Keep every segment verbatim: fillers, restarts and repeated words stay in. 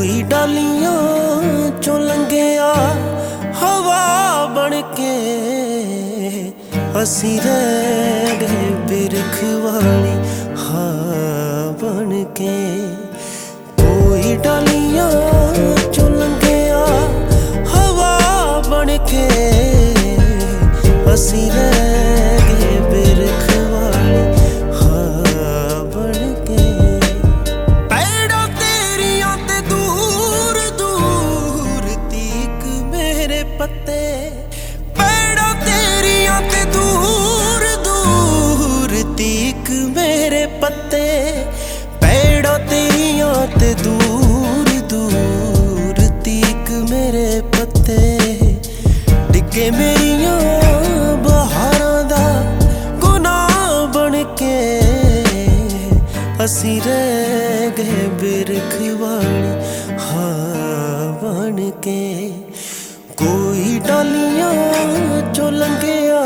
कोई डालियां चो लंघिया हवा बन के, असी रह गए बिरख वाली हाँ बन के। कोई डालियां चो लंघिया हवा बन के, असी रह गए बिरख वाली हाँ बन के। पैड़ों तेरियां ते दूर दूर तीक मेरे पत्ते, पैड़ों तेरियां ते दूर दूर तीक मेरे पत्ते, पैड़ों तेरियां ते दूर दूर तीक मेरे पत्ते। डिगे मेरियां बहारां दा गुनाह बन के, असी रह गए बिरख वाली हाँ बन के। कोई डालियां चो लंघिया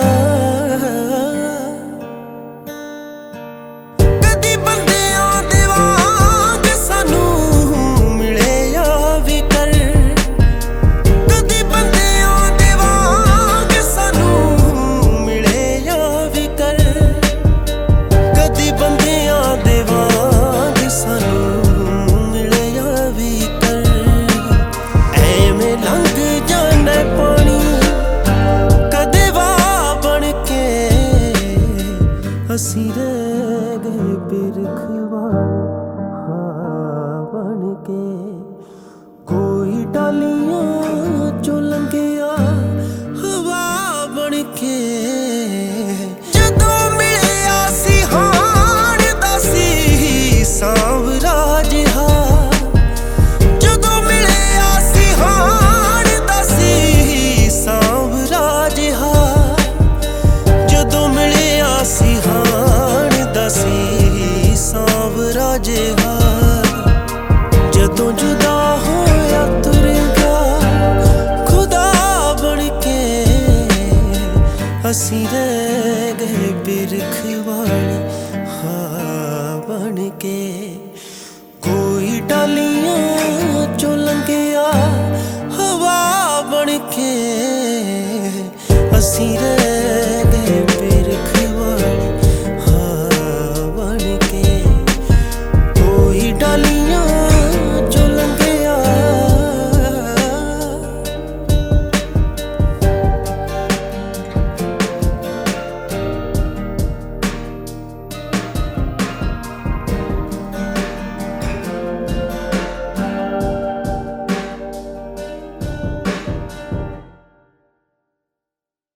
कदी बंदियां दे वांग सानू मिले या भी कर, कदी बंदियां दे वांग सानू मिले या भी कर, कदी बंदियां दे वांग सानू मिले या भी कर। ऐवें लंघ जाने पानी कदे वाह बन के, असी रह गए बिरख वाली हाँ बन के। कोई डालियां